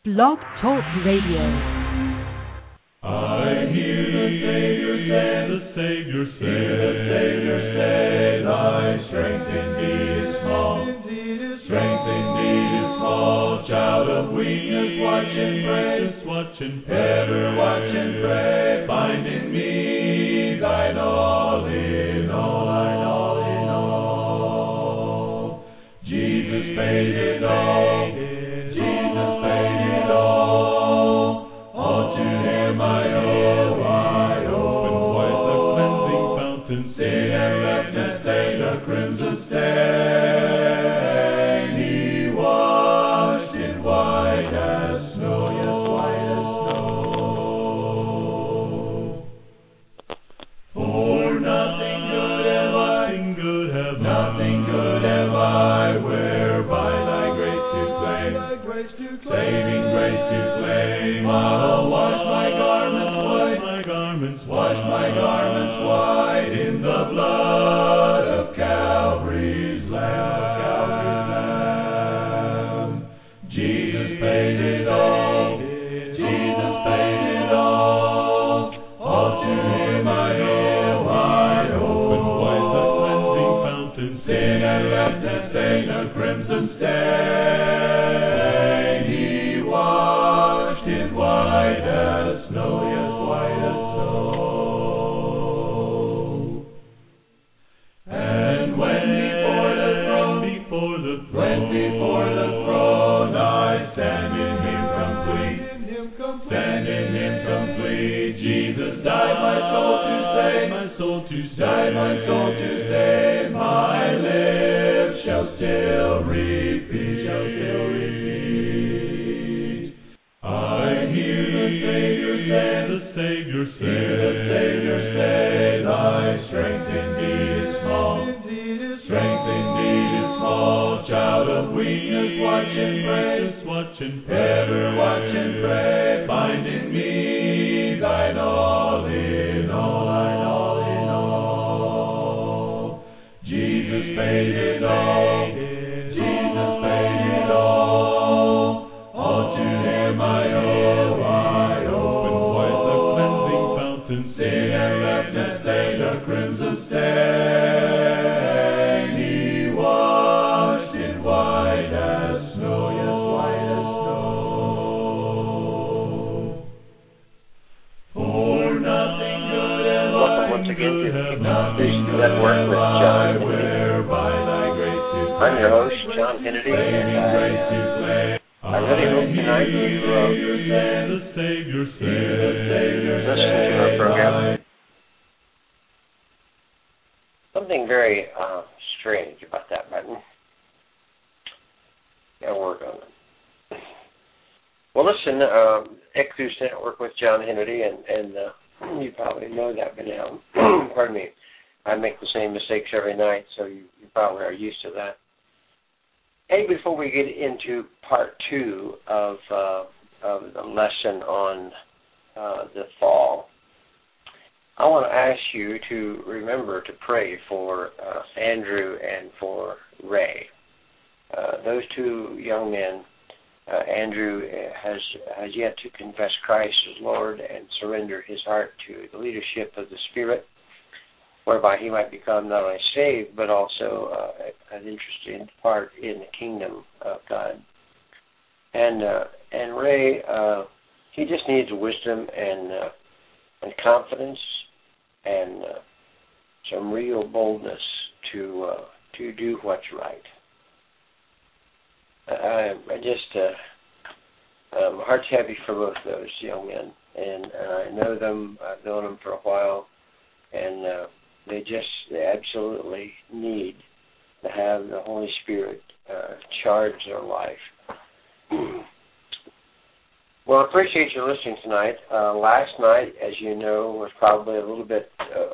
Blog Talk Radio. I hear the Savior say, thy strength indeed is small. Strength indeed is small. Child of weakness, watch and pray. Ever watch and pray. Find in me thine all in all. Jesus paid it all. Jesus paid it all. All to him I owe. Open wide the cleansing fountain. Sin and left and stain, a crimson stain. He washed it white as snow, yes, white as snow. For nothing good have I, whereby thy grace to claim, saving grace to claim. I'll wash my garments white in the blood of Calvary's Lamb. Jesus paid it all. Jesus paid it all. All to him I owe. Open wide the cleansing fountain. Sin and left and stain, a crimson stain. He washed it white as snow, yes, white as snow. And when before the throne I stand in him complete. Jesus died my soul to save, died my soul to save. My lips shall still repeat. I hear the Savior say, thy strength indeed is small. Strength indeed is small. Child of weakness, watch and pray. Ever watch and pray. Find in me thine all in all. Jesus paid it all. Jesus paid it all. All to him I owe. Open wide the cleansing fountain. Sin and left and stain, a crimson stain. He washed it white as snow, yes, white as snow. For nothing good have Welcome once again to Vision Network with John Hennedy. I'm your host, John Hennedy, and I really hope tonight you listen to our program. Something very strange about that button. Gotta work on it. Well, listen, Ecluse Network with John Hennedy, and you probably know that by now. Pardon me. I make the same mistakes every night, so you probably are used to that. Hey, before we get into part 2 of the lesson on the fall, I want to ask you to remember to pray for Andrew and for Ray. Those two young men, Andrew has yet to confess Christ as Lord and surrender his heart to the leadership of the Spirit, whereby he might become not only saved, but also an interesting part in the kingdom of God. And Ray, he just needs wisdom and confidence and some real boldness to do what's right. My heart's heavy for both those young men, and I know them. I've known them for a while, and they absolutely need to have the Holy Spirit charge their life. Well, I appreciate you listening tonight. Last night, as you know, was probably a little bit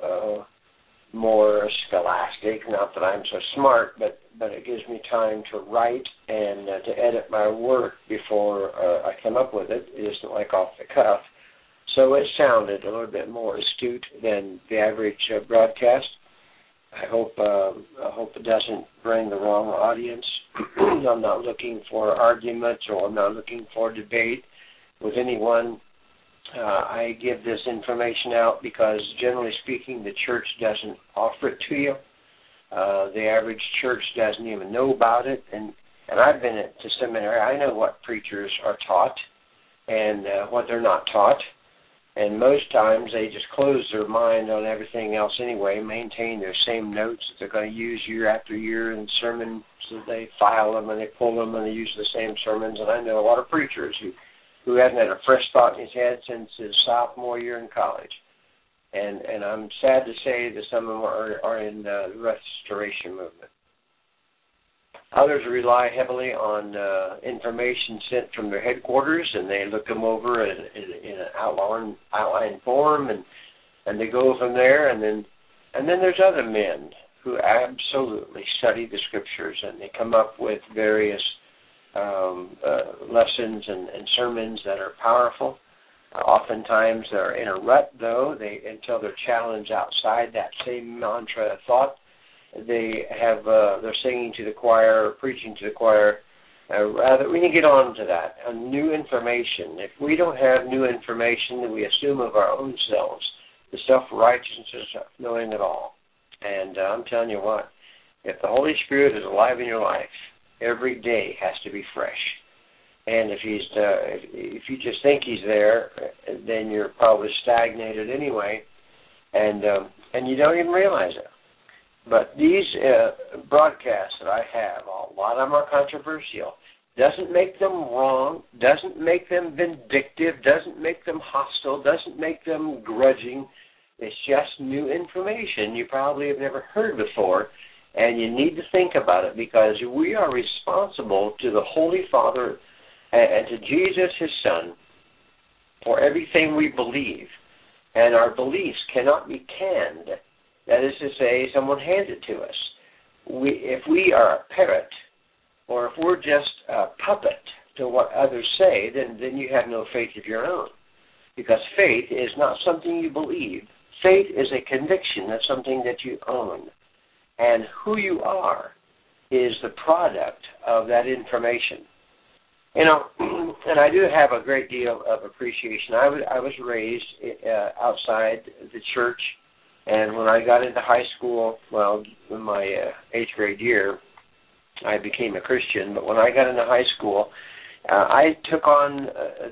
more scholastic. Not that I'm so smart, but it gives me time to write and to edit my work before I come up with it. It isn't like off the cuff. So it sounded a little bit more astute than the average broadcast. I hope it doesn't bring the wrong audience. I'm not looking for arguments, or I'm not looking for debate with anyone. I give this information out because, generally speaking, the church doesn't offer it to you. The average church doesn't even know about it. And I've been to seminary. I know what preachers are taught and what they're not taught. And most times they just close their mind on everything else anyway, maintain their same notes that they're going to use year after year in sermons. So they file them and they pull them and they use the same sermons. And I know a lot of preachers who hasn't had a fresh thought in his head since his sophomore year in college. And I'm sad to say that some of them are in the restoration movement. Others rely heavily on information sent from their headquarters, and they look them over in an outline form, and they go from there. And then there's other men who absolutely study the Scriptures, and they come up with various lessons and sermons that are powerful. Oftentimes they're in a rut, though, until they're challenged outside that same mantra of thought. They're singing to the choir or preaching to the choir. Rather, we need to get on to that. New information. If we don't have new information that we assume of our own selves, the self-righteousness of knowing it all. And I'm telling you what, if the Holy Spirit is alive in your life, every day has to be fresh. And if you just think he's there, then you're probably stagnated anyway, and you don't even realize it. But these broadcasts that I have, a lot of them are controversial. Doesn't make them wrong, doesn't make them vindictive, doesn't make them hostile, doesn't make them grudging. It's just new information you probably have never heard before, and you need to think about it, because we are responsible to the Holy Father and to Jesus, his Son, for everything we believe. And our beliefs cannot be canned. That is to say, someone hands it to us. If we are a parrot, or if we're just a puppet to what others say, then you have no faith of your own. Because faith is not something you believe. Faith is a conviction of something that you own. And who you are is the product of that information. You know, and I do have a great deal of appreciation. I was raised outside the church, and when I got into high school, well, in my 8th grade year, I became a Christian. But when I got into high school, I took on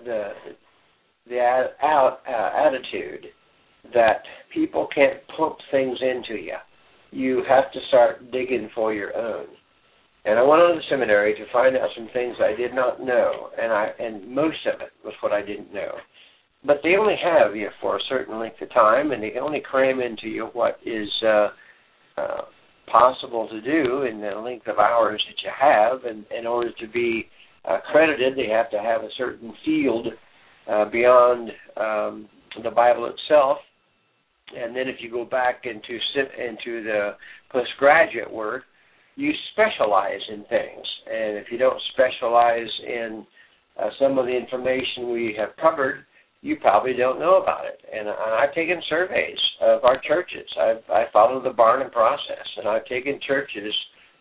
the attitude that people can't pump things into you. You have to start digging for your own. And I went on to seminary to find out some things I did not know, and most of it was what I didn't know. But they only have you for a certain length of time, and they can only cram into you what is possible to do in the length of hours that you have. And in order to be accredited, they have to have a certain field beyond the Bible itself. And then if you go back into the postgraduate work, you specialize in things. And if you don't specialize in some of the information we have covered, you probably don't know about it. And I've taken surveys of our churches. I followed the Barnum process, and I've taken churches,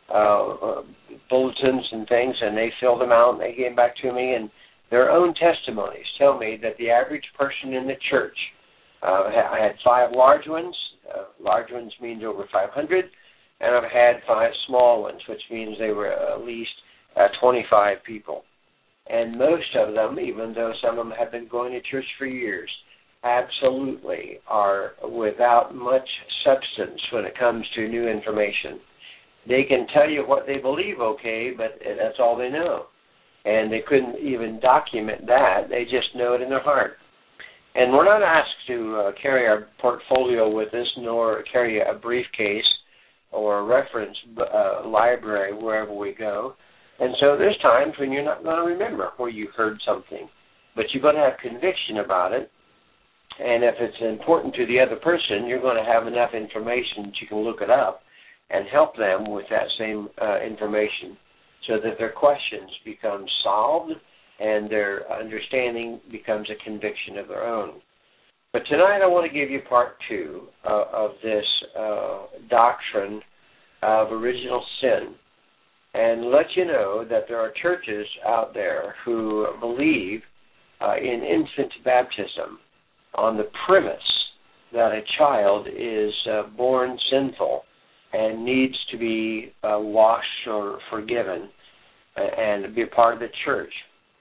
bulletins and things, and they filled them out, and they came back to me, and their own testimonies tell me that the average person in the church, I had 5 large ones. Large ones means over 500. And I've had 5 small ones, which means they were at least 25 people. And most of them, even though some of them have been going to church for years, absolutely are without much substance when it comes to new information. They can tell you what they believe, okay, but that's all they know. And they couldn't even document that. They just know it in their heart. And we're not asked to carry our portfolio with us, nor carry a briefcase or a reference library wherever we go. And so there's times when you're not going to remember where you heard something, but you're going to have conviction about it. And if it's important to the other person, you're going to have enough information that you can look it up and help them with that same information so that their questions become solved and their understanding becomes a conviction of their own. But tonight I want to give you part 2 of this doctrine of original sin. and let you know that there are churches out there who believe in infant baptism on the premise that a child is born sinful and needs to be washed or forgiven and be a part of the church.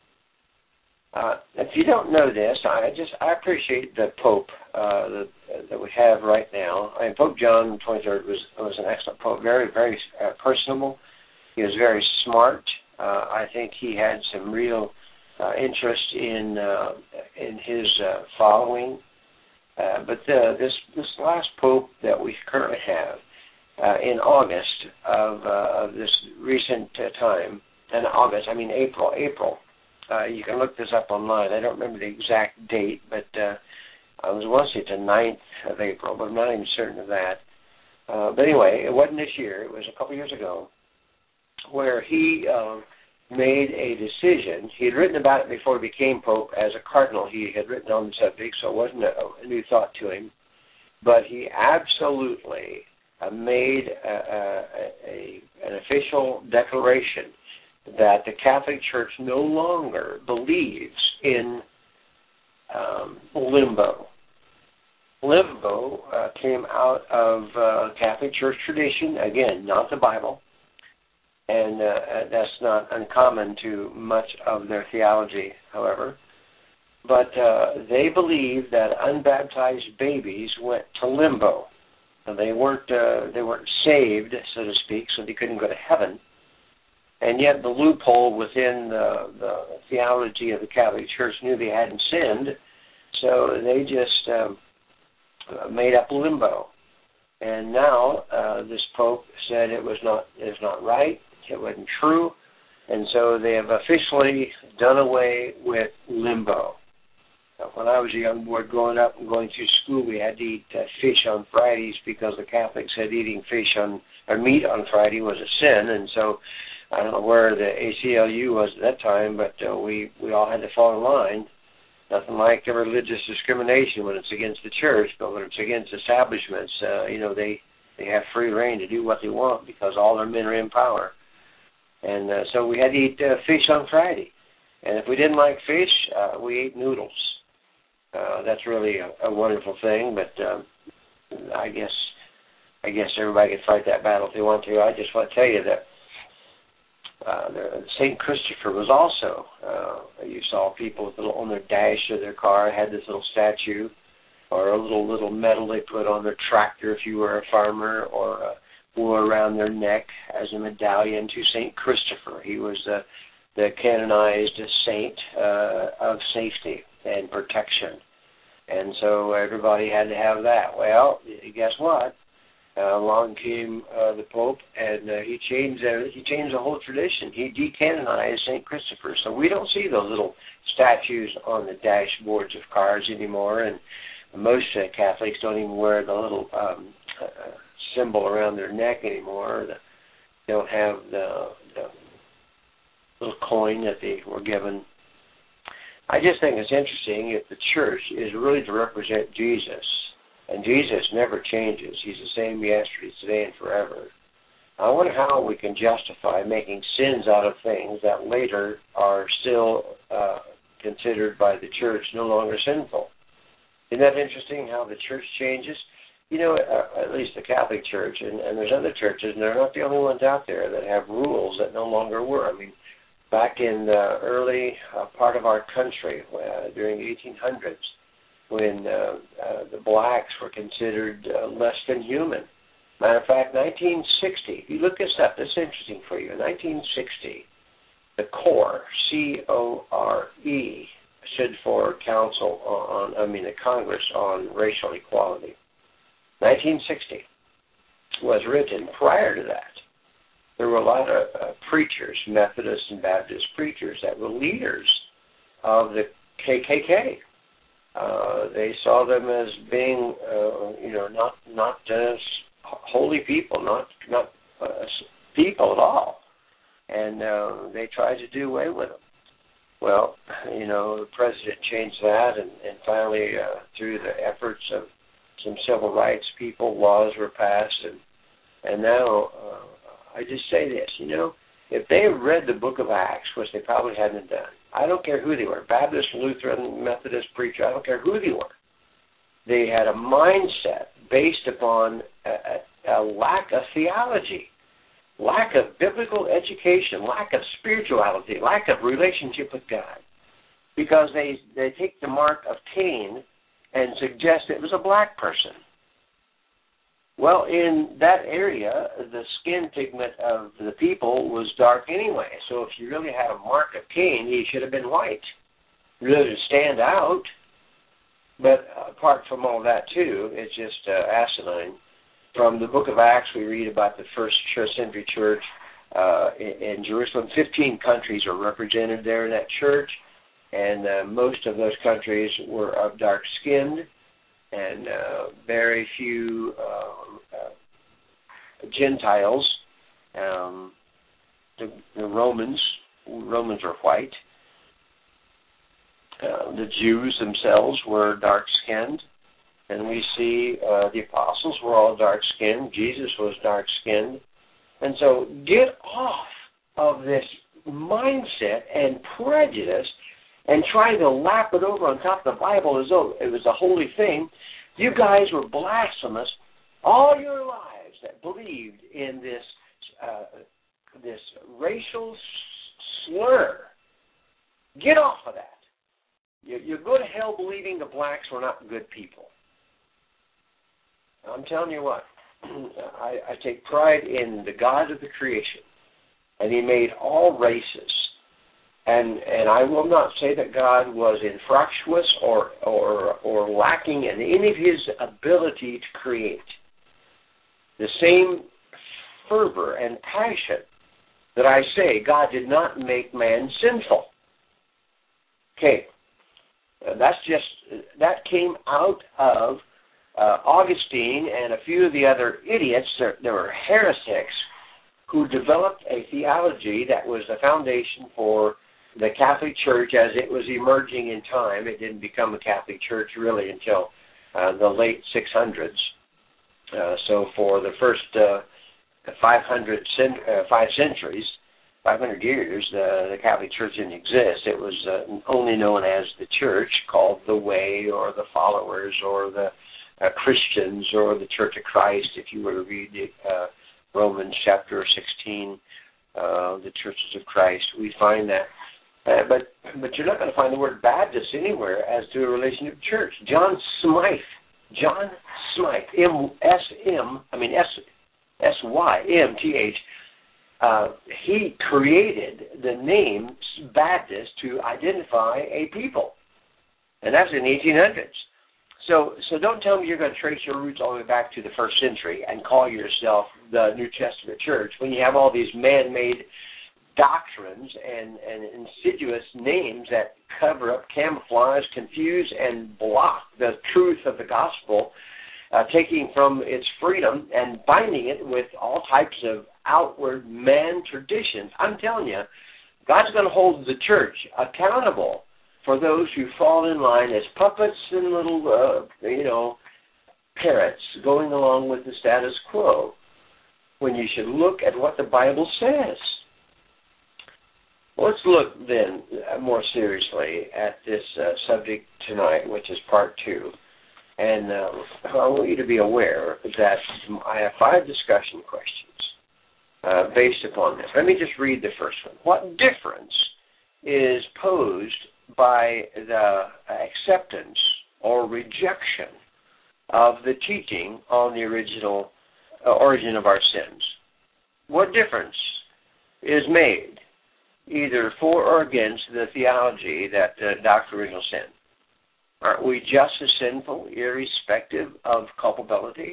If you don't know this, I appreciate the Pope that we have right now. I mean, Pope John XXIII was an excellent Pope, very, very personable. He was very smart. I think he had some real interest in his following. But this last Pope that we currently have in August of this recent time, and April. You can look this up online. I don't remember the exact date, but I want to say it's the 9th of April, but I'm not even certain of that. But anyway, it wasn't this year. It was a couple years ago, where he made a decision. He had written about it before he became Pope as a cardinal. He had written on the subject, so it wasn't a new thought to him. But he absolutely made an official declaration that the Catholic Church no longer believes in limbo. Limbo came out of Catholic Church tradition, again, not the Bible, and that's not uncommon to much of their theology, however. But they believe that unbaptized babies went to limbo. They weren't saved, so to speak, so they couldn't go to heaven. And yet the loophole within the theology of the Catholic Church knew they hadn't sinned, so they just made up limbo. And now this Pope said it was not right, it wasn't true, and so they have officially done away with limbo. When I was a young boy growing up and going through school, we had to eat fish on Fridays because the Catholics said eating meat on Friday was a sin, and so I don't know where the ACLU was at that time, but we all had to fall in line. Nothing like religious discrimination when it's against the church, but when it's against establishments, they have free reign to do what they want because all their men are in power. And so we had to eat fish on Friday. And if we didn't like fish, we ate noodles. That's really a wonderful thing, but I guess everybody can fight that battle if they want to. I just want to tell you that St. Christopher was also, you saw people with on their dash of their car had this little statue or a little medal they put on their tractor if you were a farmer, or wore around their neck as a medallion to St. Christopher. He was the canonized saint of safety and protection. And so everybody had to have that. Well, guess what? Along came the Pope, and he changed the whole tradition. He decanonized St. Christopher. So we don't see those little statues on the dashboards of cars anymore, and most Catholics don't even wear the little symbol around their neck anymore. They don't have the little coin that they were given. I just think it's interesting if the church is really to represent Jesus, and Jesus never changes. He's the same yesterday, today, and forever. I wonder how we can justify making sins out of things that later are still considered by the church no longer sinful. Isn't that interesting how the church changes? You know, at least the Catholic Church, and there's other churches, and they're not the only ones out there that have rules that no longer were. I mean, back in the early part of our country, during the 1800s, when the blacks were considered less than human. Matter of fact, 1960, if you look this up, this is interesting for you. In 1960, the CORE, C-O-R-E, stood for the Congress on Racial Equality. 1960 was written. Prior to that, there were a lot of preachers, Methodist and Baptist preachers, that were leaders of the KKK. They saw them as being, not holy people, not people at all, and they tried to do away with them. Well, the president changed that, and finally, through the efforts of some civil rights people, laws were passed, and now I just say this, if they read the book of Acts, which they probably hadn't done, I don't care who they were, Baptist, Lutheran, Methodist, preacher, I don't care who they were. They had a mindset based upon a lack of theology, lack of biblical education, lack of spirituality, lack of relationship with God. Because they take the mark of Cain and suggest it was a black person. Well, in that area, the skin pigment of the people was dark anyway. So if you really had a mark of Cain, he should have been white, really to stand out. But apart from all that, too, it's just asinine. From the book of Acts, we read about the first century church in Jerusalem. 15 countries are represented there in that church, and most of those countries were of dark-skinned, and very few Gentiles. The Romans are white. The Jews themselves were dark-skinned, and we see the apostles were all dark-skinned. Jesus was dark-skinned. And so get off of this mindset and prejudice and trying to lap it over on top of the Bible as though it was a holy thing. You guys were blasphemous all your lives that believed in this racial slur. Get off of that. You go to hell believing the blacks were not good people. I'm telling you what, I take pride in the God of the creation, and He made all races. And I will not say that God was infractuous or lacking in any of His ability to create. The same fervor and passion that I say God did not make man sinful. Okay, that came out of Augustine and a few of the other idiots. There were heretics who developed a theology that was the foundation for the Catholic Church as it was emerging in time. It didn't become a Catholic Church really until the late 600s. So for the first 500 years, the Catholic Church didn't exist. It was only known as the Church, called the Way or the Followers or the Christians or the Church of Christ. If you were to read Romans chapter 16, the Churches of Christ, we find that. But you're not going to find the word Baptist anywhere as to a relation to church. John Smythe, S-Y-M-T-H, he created the name Baptist to identify a people. And that's in the 1800s. So don't tell me you're going to trace your roots all the way back to the first century and call yourself the New Testament church when you have all these man-made doctrines and insidious names that cover up, camouflage, confuse, and block the truth of the gospel, taking from its freedom and binding it with all types of outward man traditions. I'm telling you, God's going to hold the church accountable for those who fall in line as puppets and little, parrots going along with the status quo, when you should look at what the Bible says. Let's look then more seriously at this subject tonight, which is part 2. And I want you to be aware that I have 5 discussion questions based upon this. Let me just read the first one. What difference is posed by the acceptance or rejection of the teaching on the original origin of our sins? What difference is made either for or against the theology that doctrine of original sin? Aren't we just as sinful, irrespective of culpability?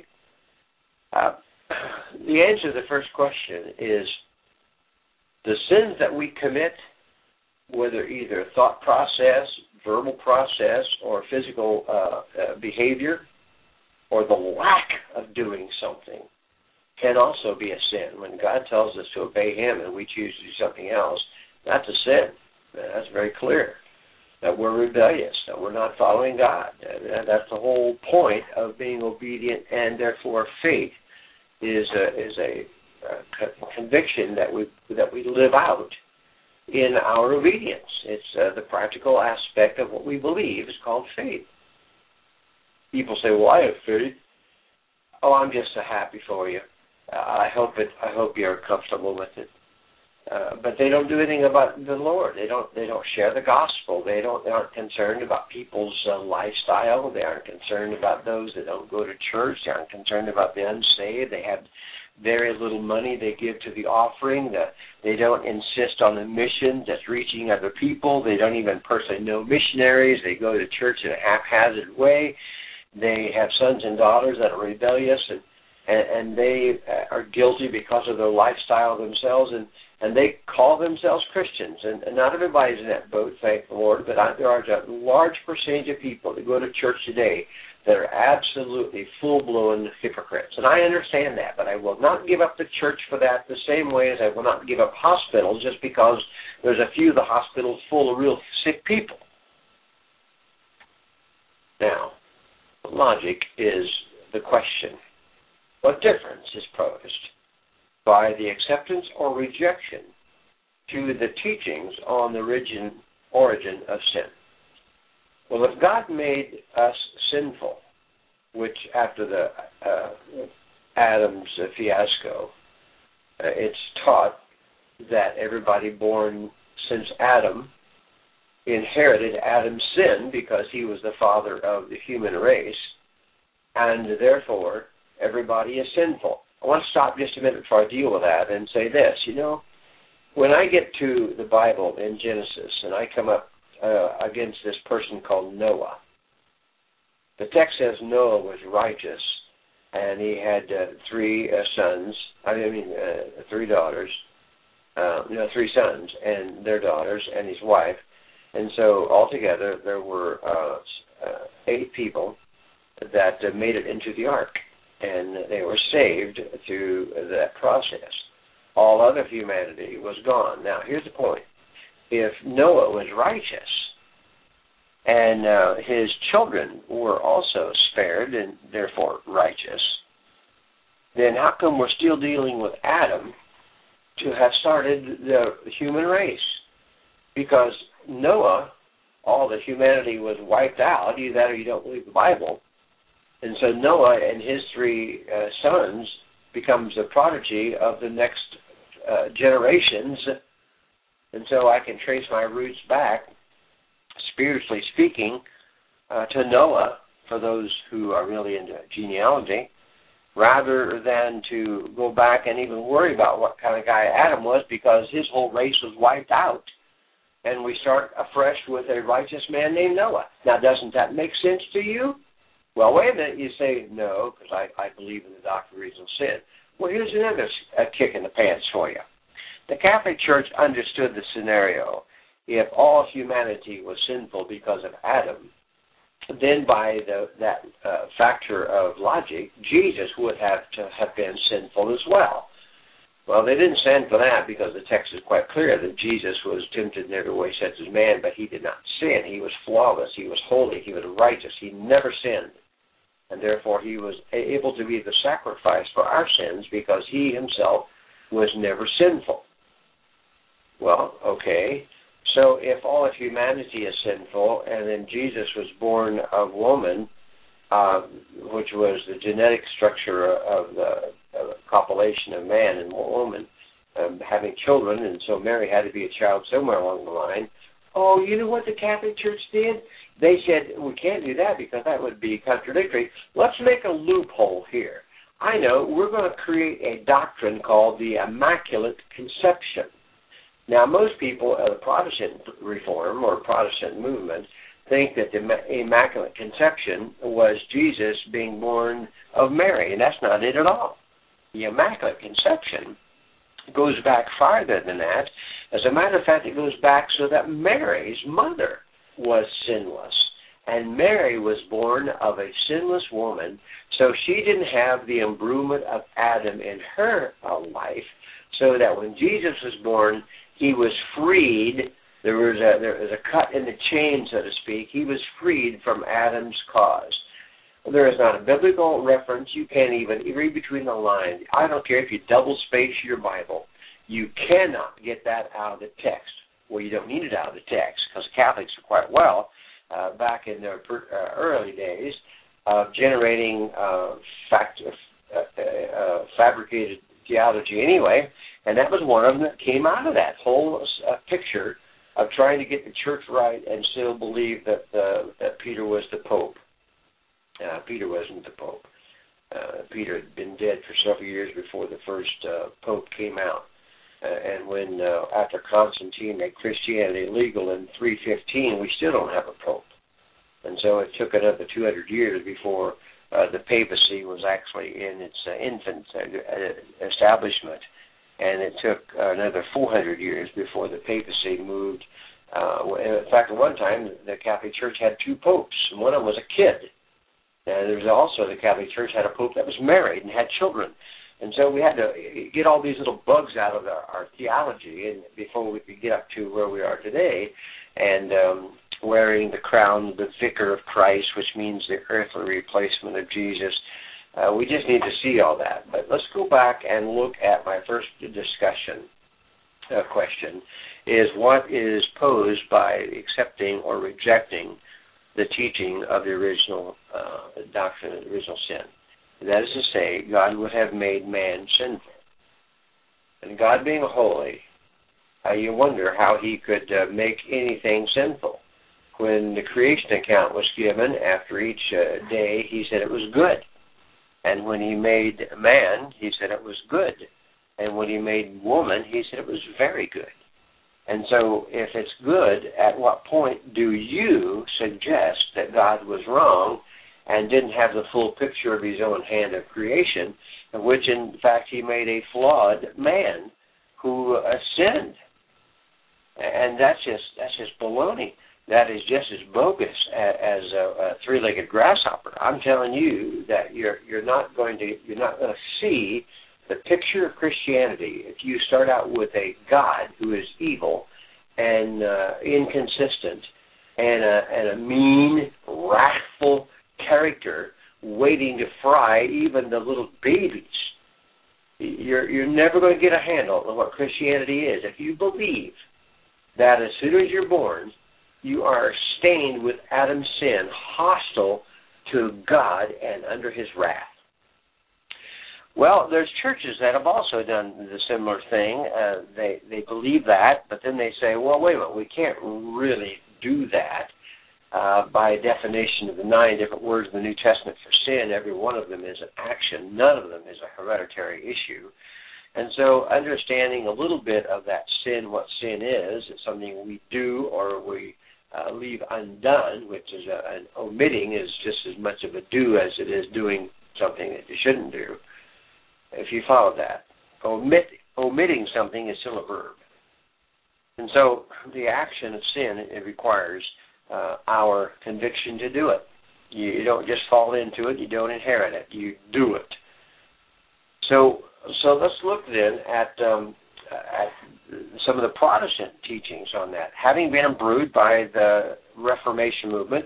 The answer to the first question is the sins that we commit, whether either thought process, verbal process, or physical behavior, or the lack of doing something, can also be a sin. When God tells us to obey Him and we choose to do something else, that's a sin. That's very clear. That we're rebellious, that we're not following God. That's the whole point of being obedient, and therefore faith is a conviction that we live out in our obedience. It's the practical aspect of what we believe is called faith. People say, "Well, I have faith." Oh, I'm just so happy for you. I hope you're comfortable with it. But they don't do anything about the Lord. They don't share the gospel. They aren't concerned about people's lifestyle. They aren't concerned about those that don't go to church. They aren't concerned about the unsaved. They have very little money they give to the offering. They don't insist on the mission that's reaching other people. They don't even personally know missionaries. They go to church in a haphazard way. They have sons and daughters that are rebellious, and they are guilty because of their lifestyle themselves, and they call themselves Christians. And not everybody's in that boat, thank the Lord, but there are a large percentage of people that go to church today that are absolutely full-blown hypocrites. And I understand that, but I will not give up the church for that the same way as I will not give up hospitals just because there's a few of the hospitals full of real sick people. Now, logic is the question. What difference is posed by the acceptance or rejection to the teachings on the origin of sin? Well, if God made us sinful, which after the Adam's fiasco, it's taught that everybody born since Adam inherited Adam's sin because he was the father of the human race, and therefore everybody is sinful. I want to stop just a minute before I deal with that and say this. When I get to the Bible in Genesis and I come up against this person called Noah, the text says Noah was righteous, and he had three sons and their daughters and his wife. And so altogether there were 8 people that made it into the ark, and they were saved through that process. All other humanity was gone. Now, here's the point. If Noah was righteous and his children were also spared and therefore righteous, then how come we're still dealing with Adam to have started the human race? Because Noah, all the humanity was wiped out, either that or you don't believe the Bible. And so Noah and his 3 sons becomes the prodigy of the next generations. And so I can trace my roots back, spiritually speaking, to Noah, for those who are really into genealogy, rather than to go back and even worry about what kind of guy Adam was, because his whole race was wiped out. And we start afresh with a righteous man named Noah. Now, doesn't that make sense to you? Well, wait a minute. You say, no, because I believe in the doctrine of original sin. Well, here's another kick in the pants for you. The Catholic Church understood the scenario. If all humanity was sinful because of Adam, then by that factor of logic, Jesus would have to have been sinful as well. Well, they didn't stand for that because the text is quite clear that Jesus was tempted in every way such as man, but he did not sin. He was flawless. He was holy. He was righteous. He never sinned. And therefore he was able to be the sacrifice for our sins because he himself was never sinful. Well, okay. So if all of humanity is sinful and then Jesus was born of woman, which was the genetic structure of the copulation of man and woman, having children, and so Mary had to be a child somewhere along the line. Oh, you know what the Catholic Church did? They said, we can't do that because that would be contradictory. Let's make a loophole here. I know, we're going to create a doctrine called the Immaculate Conception. Now, most people of the Protestant Reform or Protestant movement think that the Immaculate Conception was Jesus being born of Mary, and that's not it at all. The Immaculate Conception goes back farther than that. As a matter of fact, it goes back so that Mary's mother was sinless, and Mary was born of a sinless woman, so she didn't have the embruement of Adam in her life, so that when Jesus was born, he was freed. There was a cut in the chain, so to speak. He was freed from Adam's cause. There is not a biblical reference. You can't even read between the lines. I don't care if you double space your Bible. You cannot get that out of the text. Well, you don't need it out of the text, because Catholics are quite well, back in their early days, of generating fabricated theology anyway, and that was one of them that came out of that whole picture of trying to get the church right and still believe that Peter was the Pope. Peter wasn't the Pope. Peter had been dead for several years before the first Pope came out. And when, after Constantine made Christianity legal in 315, we still don't have a Pope. And so it took another 200 years before the papacy was actually in its infant establishment. And it took another 400 years before the papacy moved. In fact, at one time, the Catholic Church had two popes, and one of them was a kid. And there was also, the Catholic Church had a pope that was married and had children. And so we had to get all these little bugs out of our theology and before we could get up to where we are today. And wearing the crown, the vicar of Christ, which means the earthly replacement of Jesus. We just need to see all that. But let's go back and look at my first discussion question, is what is posed by accepting or rejecting the teaching of the original doctrine of the original sin. That is to say, God would have made man sinful. And God being holy, you wonder how he could make anything sinful. When the creation account was given, after each day, he said it was good. And when he made man, he said it was good. And when he made woman, he said it was very good. And so if it's good, at what point do you suggest that God was wrong and didn't have the full picture of his own hand of creation, in which, in fact, he made a flawed man who sinned? And that's just baloney. That is just as bogus as a three-legged grasshopper. I'm telling you that you're not going to see the picture of Christianity if you start out with a God who is evil and inconsistent and a mean, wrathful character waiting to fry even the little babies. You're never going to get a handle on what Christianity is if you believe that as soon as you're born, you are stained with Adam's sin, hostile to God and under his wrath. Well, there's churches that have also done the similar thing. They believe that, but then they say, well, wait a minute, we can't really do that. By definition of the 9 different words in the New Testament for sin, every one of them is an action. None of them is a hereditary issue. And so understanding a little bit of that sin, what sin is, it's something we do or we leave undone, which is an omitting is just as much of a do as it is doing something that you shouldn't do. If you follow that, omitting something is still a verb. And so the action of sin, it requires our conviction to do it. You don't just fall into it. You don't inherit it. You do it. So let's look then at some of the Protestant teachings on that. Having been imbrued by the Reformation movement,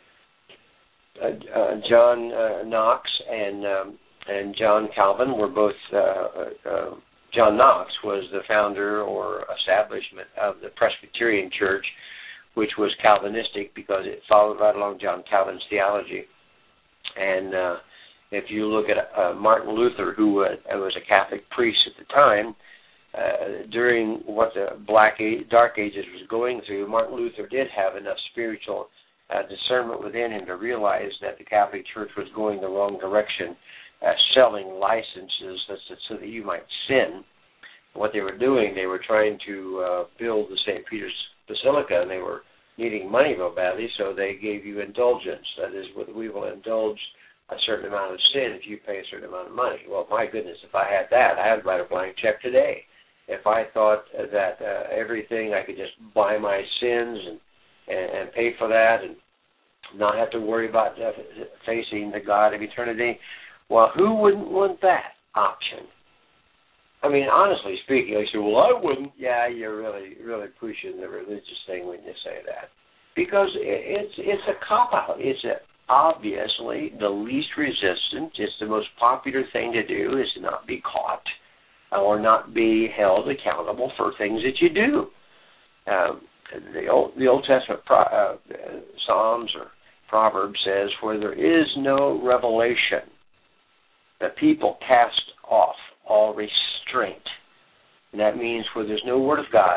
John Knox and John Calvin were both, John Knox was the founder or establishment of the Presbyterian Church, which was Calvinistic because it followed right along John Calvin's theology. And if you look at Martin Luther, who was a Catholic priest at the time, during what the Dark Ages was going through, Martin Luther did have enough spiritual discernment within him to realize that the Catholic Church was going the wrong direction, selling licenses so that you might sin. What they were doing, they were trying to build the St. Peter's Basilica, and they were needing money real badly, so they gave you indulgence. That is, we will indulge a certain amount of sin if you pay a certain amount of money. Well, my goodness, if I had that, I would write a blank check today. If I thought that everything, I could just buy my sins and pay for that and not have to worry about facing the God of eternity, well, who wouldn't want that option? I mean, honestly speaking, you say, well, I wouldn't. Yeah, you're really, really pushing the religious thing when you say that. Because it's a cop-out. It's obviously the least resistant. It's the most popular thing to do, is to not be caught or not be held accountable for things that you do. The Old Testament Psalms or Proverbs says, where there is no revelation, the people cast off all restraint. And that means where there's no word of God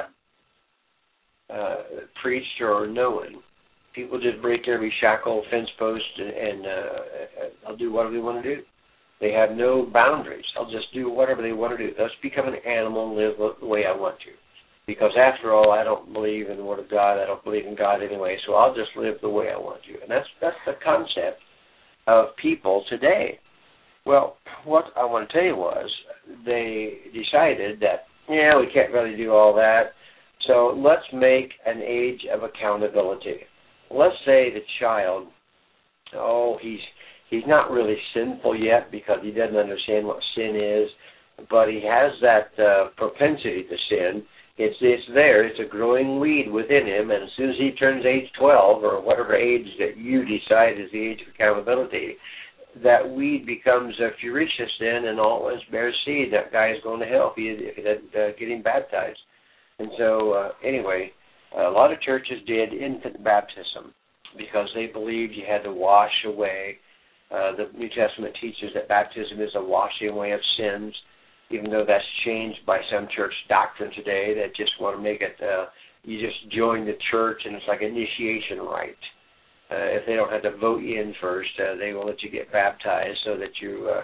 preached or known, people just break every shackle, fence post, and they'll do whatever they want to do. They have no boundaries. They'll just do whatever they want to do. They'll just become an animal and live the way I want to. Because after all, I don't believe in the Word of God. I don't believe in God anyway, so I'll just live the way I want to. And that's the concept of people today. Well, what I want to tell you was they decided that, we can't really do all that, so let's make an age of accountability. Let's say the child, he's not really sinful yet because he doesn't understand what sin is, but he has that propensity to sin. It's there. It's a growing weed within him, and as soon as he turns age 12 or whatever age that you decide is the age of accountability, that weed becomes furious then and always bears seed. That guy is going to hell if he doesn't get him baptized. And so, anyway, a lot of churches did infant baptism because they believed you had to wash away. The New Testament teaches that baptism is a washing away of sins, even though that's changed by some church doctrine today that just want to make it, you just join the church and it's like initiation rite. If they don't have to vote you in first, they will let you get baptized so that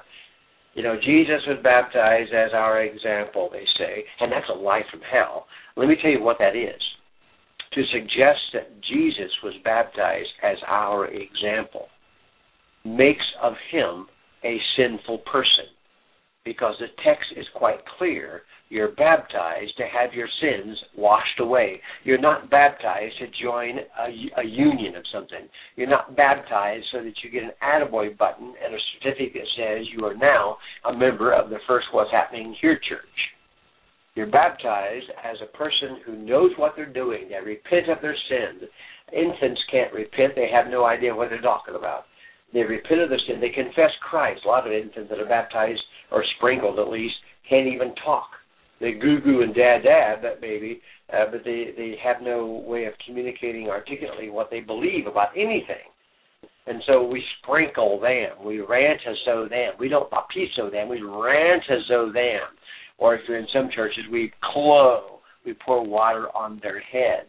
Jesus was baptized as our example, they say, and that's a lie from hell. Let me tell you what that is. To suggest that Jesus was baptized as our example makes of him a sinful person, because the text is quite clear. You're baptized to have your sins washed away. You're not baptized to join a union of something. You're not baptized so that you get an attaboy button and a certificate that says you are now a member of the First What's Happening Here Church. You're baptized as a person who knows what they're doing. They repent of their sins. Infants can't repent. They have no idea what they're talking about. They repent of their sin. They confess Christ. A lot of infants that are baptized, or sprinkled at least, can't even talk. They goo-goo and dad, that baby, but they have no way of communicating articulately what they believe about anything. And so we sprinkle them. We rantazo them. We don't baptizo them. We rantazo them. Or if you're in some churches, we clo. We pour water on their heads.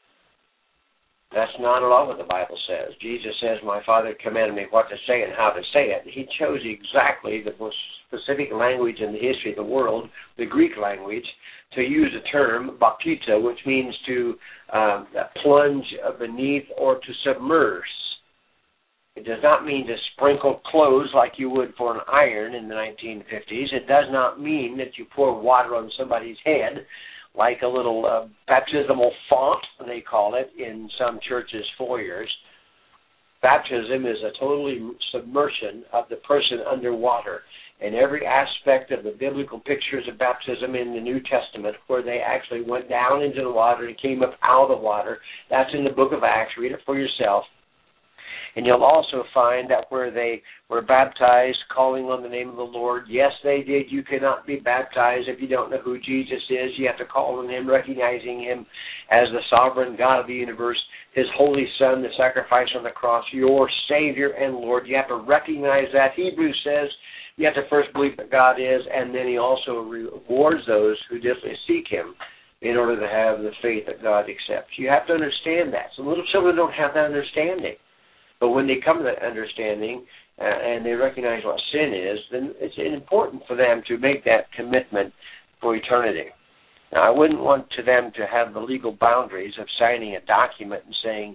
That's not at all what the Bible says. Jesus says, my Father commanded me what to say and how to say it. He chose exactly the most specific language in the history of the world, the Greek language, to use the term baptizo, which means to plunge beneath or to submerge. It does not mean to sprinkle clothes like you would for an iron in the 1950s. It does not mean that you pour water on somebody's head like a little baptismal font, they call it, in some churches' foyers. Baptism is a total submersion of the person underwater. And every aspect of the biblical pictures of baptism in the New Testament, where they actually went down into the water and came up out of the water, that's in the book of Acts. Read it for yourself. And you'll also find that where they were baptized, calling on the name of the Lord, yes, they did. You cannot be baptized if you don't know who Jesus is. You have to call on him, recognizing him as the sovereign God of the universe, his holy Son, the sacrifice on the cross, your Savior and Lord. You have to recognize that. Hebrews says you have to first believe that God is, and then he also rewards those who diligently seek him in order to have the faith that God accepts. You have to understand that. So little children don't have that understanding. But when they come to that understanding and they recognize what sin is, then it's important for them to make that commitment for eternity. Now, I wouldn't want them to have the legal boundaries of signing a document and saying,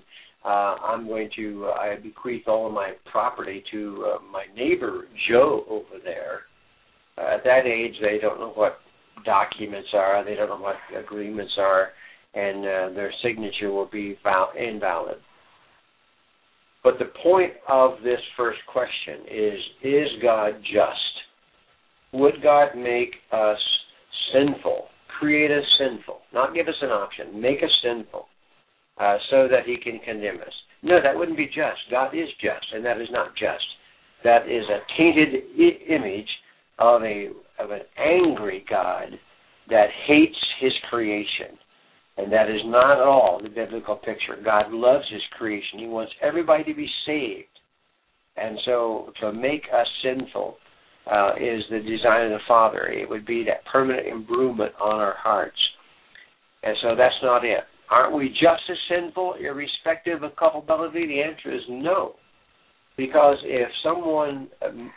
I bequeath all of my property to my neighbor Joe over there. At that age, they don't know what documents are. They don't know what agreements are, and their signature will be invalid. But the point of this first question is God just? Would God make us sinful, create us sinful, not give us an option, make us sinful? so that he can condemn us. No, that wouldn't be just. God is just, and that is not just. That is a tainted image of an angry God that hates his creation. And that is not at all the biblical picture. God loves his creation. He wants everybody to be saved. And so to make us sinful is the design of the Father. It would be that permanent embruement on our hearts. And so that's not it. Aren't we just as sinful, irrespective of culpability? The answer is no. Because if someone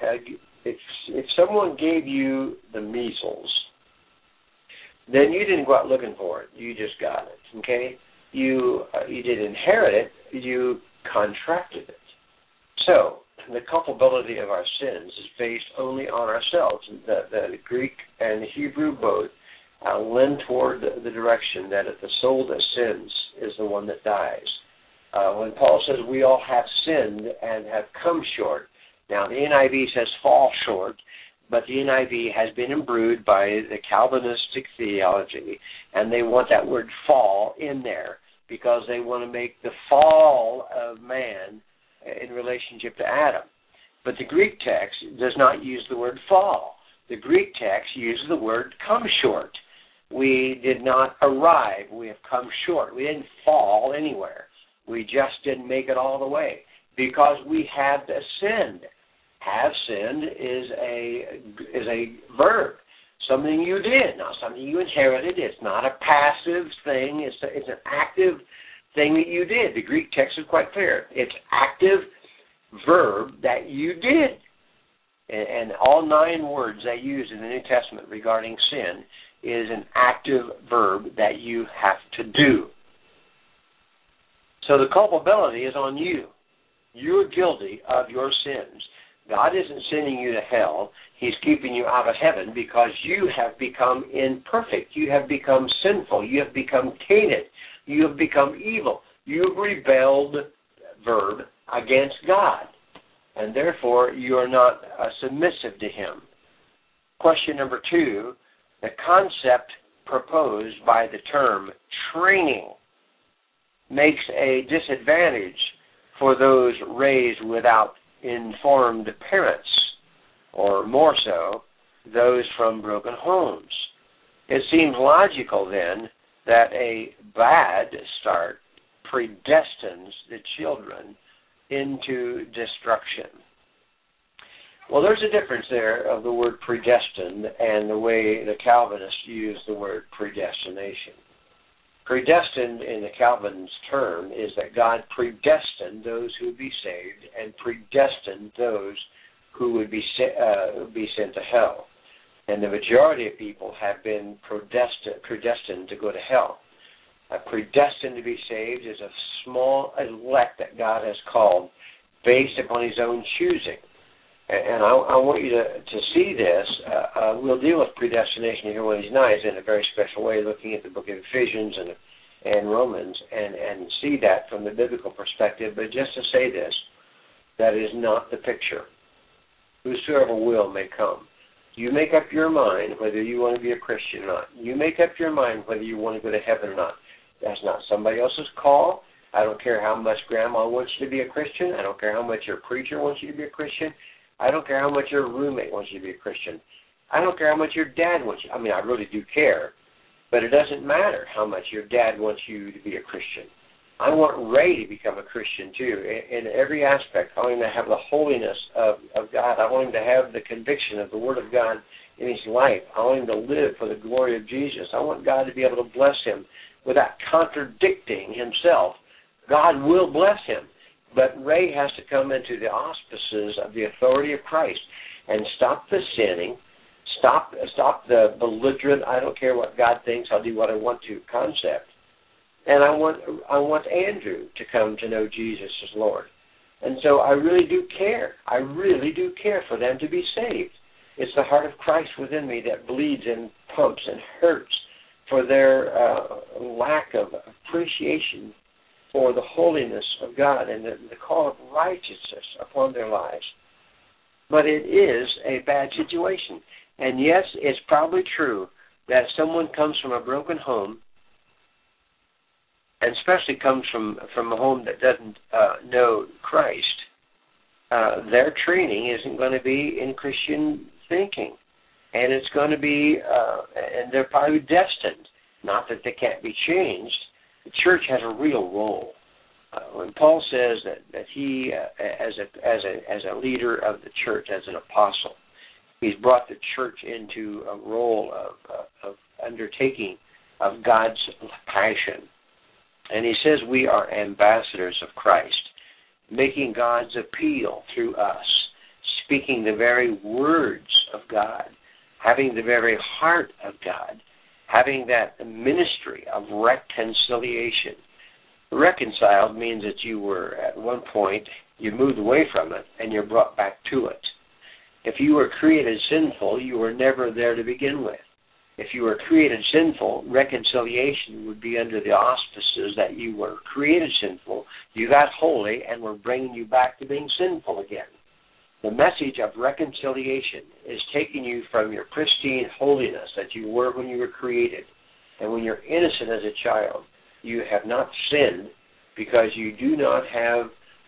gave you the measles, then you didn't go out looking for it. You just got it, okay? You didn't inherit it. You contracted it. So the culpability of our sins is based only on ourselves. The Greek and the Hebrew both lend toward the direction that if the soul that sins is the one that dies. When Paul says we all have sinned and have come short, now the NIV says fall short, but the NIV has been imbrued by the Calvinistic theology, and they want that word fall in there because they want to make the fall of man in relationship to Adam. But the Greek text does not use the word fall. The Greek text uses the word come short. We did not arrive. We have come short. We didn't fall anywhere. We just didn't make it all the way because we have sinned. Have sinned is a verb, something you did, not something you inherited. It's not a passive thing. It's an active thing that you did. The Greek text is quite clear. It's active verb that you did. And all 9 words they use in the New Testament regarding sin is an active verb that you have to do. So the culpability is on you. You're guilty of your sins. God isn't sending you to hell. He's keeping you out of heaven because you have become imperfect. You have become sinful. You have become tainted. You have become evil. You have rebelled, verb, against God. And therefore, you are not submissive to him. Question number 2, the concept proposed by the term training makes a disadvantage for those raised without informed parents, or more so, those from broken homes. It seems logical then that a bad start predestines the children into destruction. Well, there's a difference there of the word predestined and the way the Calvinists use the word predestination. Predestined in the Calvin's term is that God predestined those who would be saved and predestined those who would be sent to hell. And the majority of people have been predestined to go to hell. Predestined to be saved is a small elect that God has called based upon his own choosing. And I want you to see this. We'll deal with predestination here when he's nice in a very special way, looking at the book of Ephesians and Romans, and see that from the biblical perspective. But just to say this, that is not the picture. Whosoever will may come. You make up your mind whether you want to be a Christian or not. You make up your mind whether you want to go to heaven or not. That's not somebody else's call. I don't care how much grandma wants you to be a Christian. I don't care how much your preacher wants you to be a Christian. I don't care how much your roommate wants you to be a Christian. I don't care how much your dad wants you. I mean, I really do care. But it doesn't matter how much your dad wants you to be a Christian. I want Ray to become a Christian, too, in every aspect. I want him to have the holiness of God. I want him to have the conviction of the Word of God in his life. I want him to live for the glory of Jesus. I want God to be able to bless him without contradicting himself. God will bless him. But Ray has to come into the auspices of the authority of Christ and stop the sinning, stop the belligerent, I don't care what God thinks, I'll do what I want to concept. And I want Andrew to come to know Jesus as Lord. And so I really do care. I really do care for them to be saved. It's the heart of Christ within me that bleeds and pumps and hurts for their lack of appreciation for the holiness of God and the call of righteousness upon their lives. But it is a bad situation. And yes, it's probably true that someone comes from a broken home and especially comes from a home that doesn't know Christ, their training isn't going to be in Christian thinking. And it's going to be, and they're probably destined, not that they can't be changed. The church has a real role. When Paul says that he, as a leader of the church, as an apostle, he's brought the church into a role of undertaking of God's passion. And he says we are ambassadors of Christ, making God's appeal through us, speaking the very words of God, having the very heart of God, having that ministry of reconciliation. Reconciled means that you were, at one point, you moved away from it, and you're brought back to it. If you were created sinful, you were never there to begin with. If you were created sinful, reconciliation would be under the auspices that you were created sinful, you got holy, and we're bringing you back to being sinful again. The message of reconciliation is taking you from your pristine holiness that you were when you were created. And when you're innocent as a child, you have not sinned because you do not have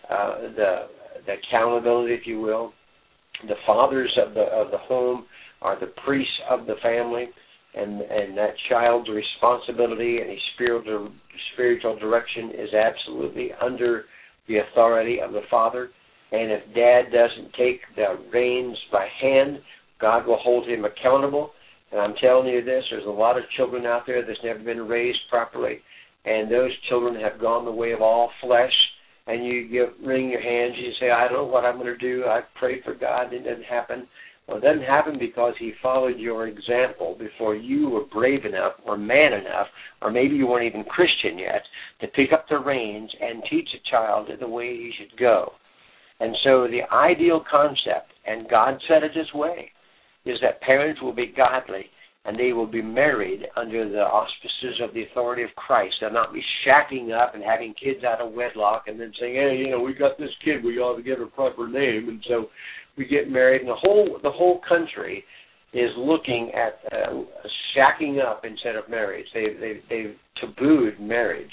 the accountability, if you will. The fathers of the home are the priests of the family, and that child's responsibility and his spiritual direction is absolutely under the authority of the father. And if dad doesn't take the reins by hand, God will hold him accountable. And I'm telling you this, there's a lot of children out there that's never been raised properly, and those children have gone the way of all flesh. And you wring your hands, you say, I don't know what I'm going to do. I prayed for God, and it didn't happen. Well, it doesn't happen because he followed your example before you were brave enough or man enough, or maybe you weren't even Christian yet, to pick up the reins and teach a child the way he should go. And so the ideal concept, and God said it this way, is that parents will be godly and they will be married under the auspices of the authority of Christ. They'll not be shacking up and having kids out of wedlock and then saying, hey, we got this kid, we ought to give her a proper name. And so we get married, and the whole country is looking at shacking up instead of marriage. They've tabooed marriage.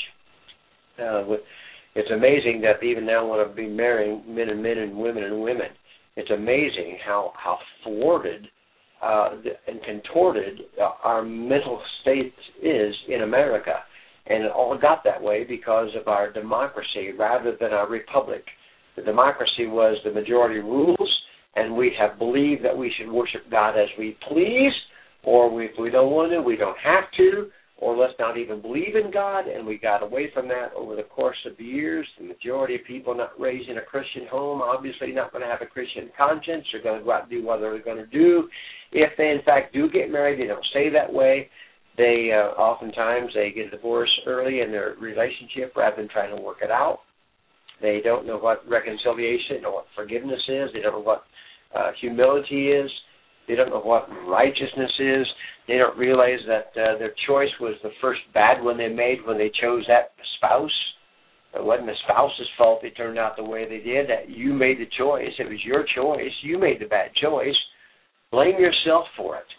It's amazing that they even now want to be marrying men and women and women. It's amazing how thwarted and contorted our mental state is in America. And it all got that way because of our democracy rather than our republic. The democracy was the majority rules, and we have believed that we should worship God as we please, or if we don't want to, we don't have to, or let's not even believe in God, and we got away from that over the course of the years. The majority of people not raised in a Christian home, obviously not going to have a Christian conscience. They're going to go out and do what they're going to do. If they, in fact, do get married, they don't stay that way. They oftentimes they get divorced early in their relationship rather than trying to work it out. They don't know what reconciliation, they don't know what forgiveness is. They don't know what humility is. They don't know what righteousness is. They don't realize that their choice was the first bad one they made when they chose that spouse. It wasn't the spouse's fault they turned out the way they did. That you made the choice. It was your choice. You made the bad choice. Blame yourself for it.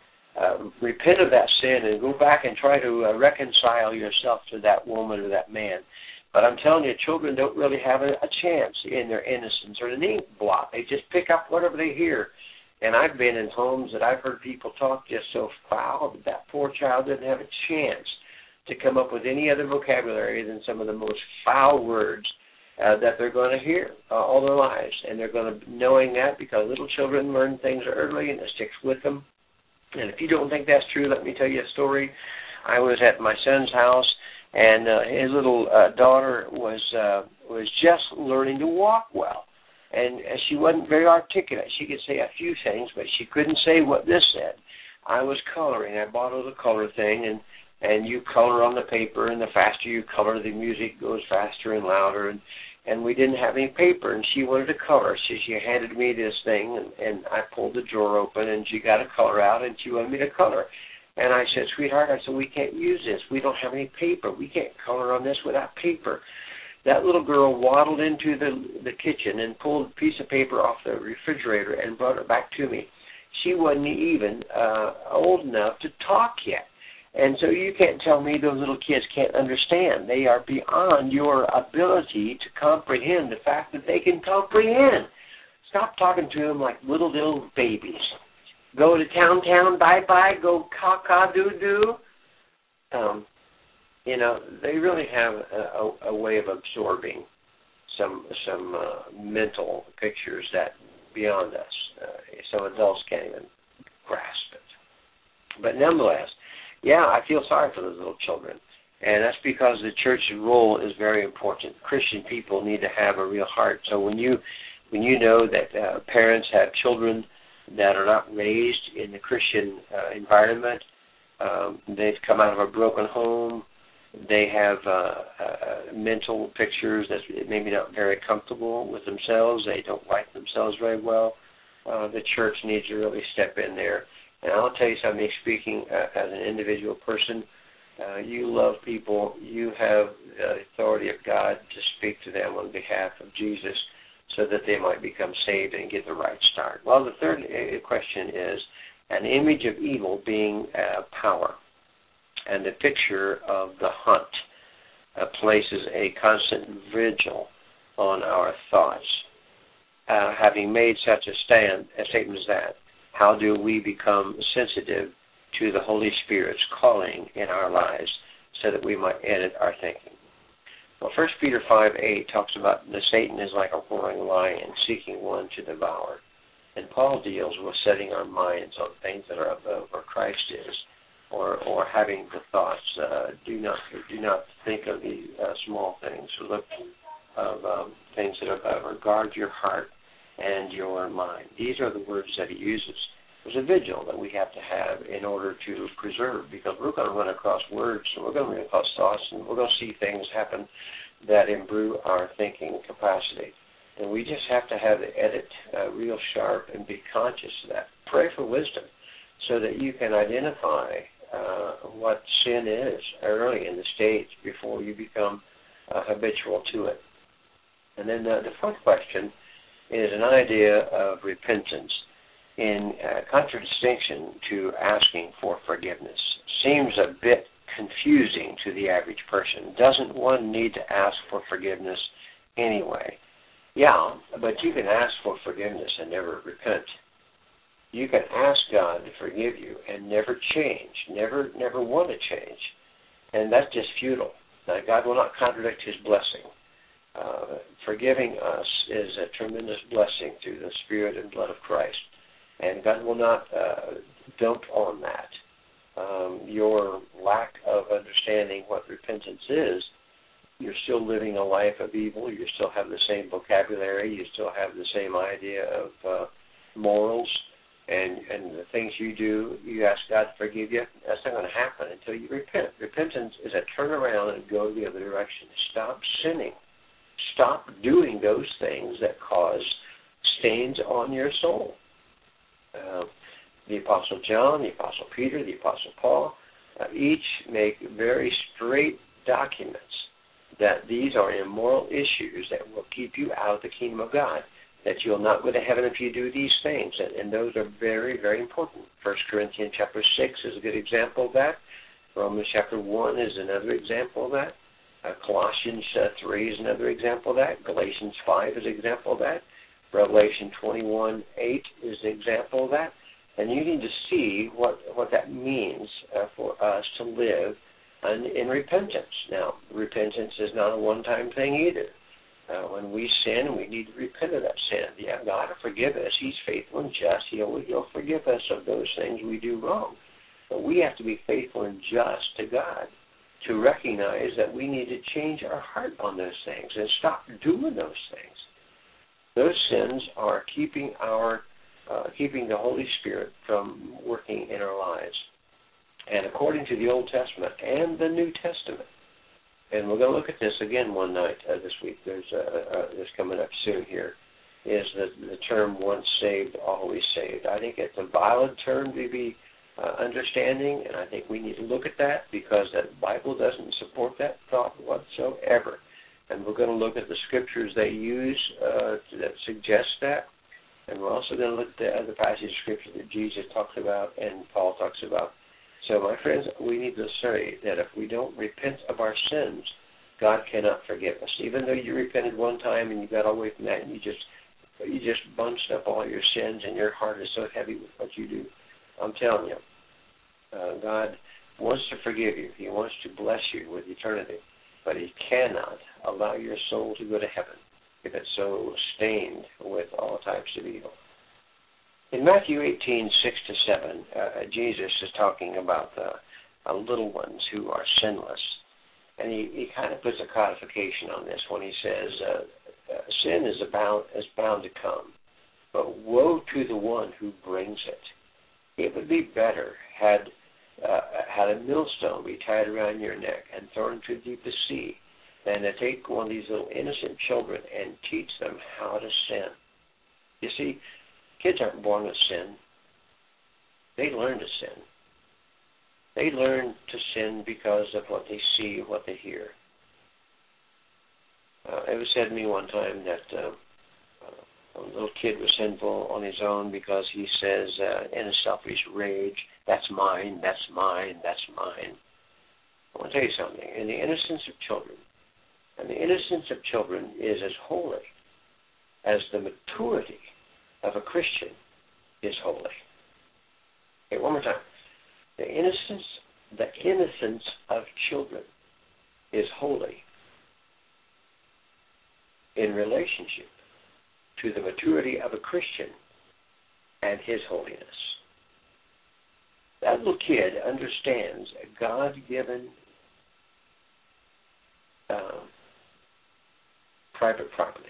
Repent of that sin and go back and try to reconcile yourself to that woman or that man. But I'm telling you, children don't really have a chance in their innocence or an ink blot. They just pick up whatever they hear. And I've been in homes that I've heard people talk just so foul that that poor child didn't have a chance to come up with any other vocabulary than some of the most foul words that they're going to hear all their lives. And they're going to knowing that because little children learn things early and it sticks with them. And if you don't think that's true, let me tell you a story. I was at my son's house, and his little daughter was just learning to walk well. And she wasn't very articulate. She could say a few things, but she couldn't say what this said. I was coloring. I bought a little color thing, and you color on the paper, and the faster you color, the music goes faster and louder. And we didn't have any paper, and she wanted to color. So she handed me this thing, and I pulled the drawer open, and she got a color out, and she wanted me to color. And I said, sweetheart, we can't use this. We don't have any paper. We can't color on this without paper. That little girl waddled into the kitchen and pulled a piece of paper off the refrigerator and brought it back to me. She wasn't even old enough to talk yet. And so you can't tell me those little kids can't understand. They are beyond your ability to comprehend the fact that they can comprehend. Stop talking to them like little babies. Go to town, bye-bye, go cock-a-doo-doo. They really have a way of absorbing some mental pictures that beyond us. Some adults can't even grasp it. But nonetheless, yeah, I feel sorry for those little children. And that's because the church's role is very important. Christian people need to have a real heart. So when you know that parents have children that are not raised in the Christian environment, they've come out of a broken home, they have mental pictures that maybe not very comfortable with themselves, they don't like themselves very well, the church needs to really step in there. And I'll tell you something, speaking as an individual person, you love people, you have the authority of God to speak to them on behalf of Jesus so that they might become saved and get the right start. Well, the third question is an image of evil being power. And the picture of the hunt places a constant vigil on our thoughts. Having made such a statement as that, how do we become sensitive to the Holy Spirit's calling in our lives so that we might edit our thinking? Well, 1 Peter 5:8 talks about the Satan is like a roaring lion seeking one to devour. And Paul deals with setting our minds on things that are above where Christ is, or having the thoughts. Do not think of the small things. Look of things that are above, or guard your heart and your mind. These are the words that he uses. There's a vigil that we have to have in order to preserve, because we're going to run across words, and we're going to run across thoughts, and we're going to see things happen that improve our thinking capacity. And we just have to have the edit real sharp and be conscious of that. Pray for wisdom so that you can identify what sin is early in the stage before you become habitual to it. And then the fourth question is an idea of repentance in contradistinction to asking for forgiveness. Seems a bit confusing to the average person. Doesn't one need to ask for forgiveness anyway? Yeah, but you can ask for forgiveness and never repent. You can ask God to forgive you and never change, never want to change. And that's just futile. Now, God will not contradict his blessing. Forgiving us is a tremendous blessing through the Spirit and blood of Christ. And God will not dump on that. Your lack of understanding what repentance is, you're still living a life of evil. You still have the same vocabulary. You still have the same idea of morals. And the things you do, you ask God to forgive you, that's not going to happen until you repent. Repentance is a turn around and go the other direction. Stop sinning. Stop doing those things that cause stains on your soul. The Apostle John, the Apostle Peter, the Apostle Paul, each make very straight documents that these are immoral issues that will keep you out of the kingdom of God, that you'll not go to heaven if you do these things. And those are very, very important. 1 Corinthians chapter 6 is a good example of that. Romans chapter 1 is another example of that. Colossians 3 is another example of that. Galatians 5 is an example of that. Revelation 21:8 is an example of that. And you need to see what that means for us to live in repentance. Now, repentance is not a one-time thing either. When we sin, we need to repent of that sin. Yeah, God will forgive us. He's faithful and just. He'll forgive us of those things we do wrong. But we have to be faithful and just to God to recognize that we need to change our heart on those things and stop doing those things. Those sins are keeping the Holy Spirit from working in our lives. And according to the Old Testament and the New Testament, and we're going to look at this again one night this week. There's coming up soon here, is the term once saved, always saved. I think it's a valid term to be understanding, and I think we need to look at that because the Bible doesn't support that thought whatsoever. And we're going to look at the scriptures they use that suggest that. And we're also going to look at the other passage of scripture that Jesus talks about and Paul talks about So, my friends, we need to say that if we don't repent of our sins, God cannot forgive us. Even though you repented one time and you got away from that and you just bunched up all your sins and your heart is so heavy with what you do, I'm telling you, God wants to forgive you. He wants to bless you with eternity. But He cannot allow your soul to go to heaven if it's so stained with all types of evil. In Matthew 18:6-7, Jesus is talking about the little ones who are sinless. And he kind of puts a codification on this when he says, sin is bound to come, but woe to the one who brings it. It would be better had a millstone be tied around your neck and thrown into the deepest sea than to take one of these little innocent children and teach them how to sin. You see, kids aren't born with sin. They learn to sin. They learn to sin because of what they see, what they hear. It was said to me one time that a little kid was sinful on his own because he says in a selfish rage, that's mine, that's mine, that's mine. I want to tell you something. In the innocence of children, and the innocence of children is as holy as the maturity of a Christian is holy. Okay, one more time. The innocence of children is holy in relationship to the maturity of a Christian and his holiness. That little kid understands a God-given private property.